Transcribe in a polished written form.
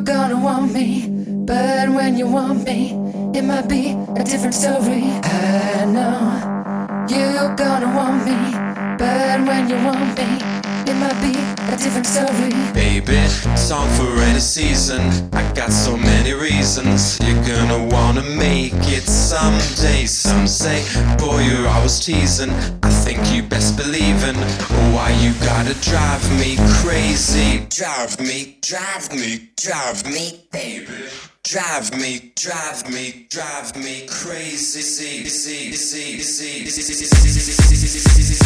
gonna want me, but when you want me, it might be a different story. I know you're gonna want me, but when you want me, it might be a different story. Baby, song for any season. I got so many reasons. You're gonna wanna make it someday. Some say, boy, you're always teasing. I think you best believin'. Why you gotta drive me crazy? Drive me, drive me, drive me, baby. Drive me, drive me, drive me crazy.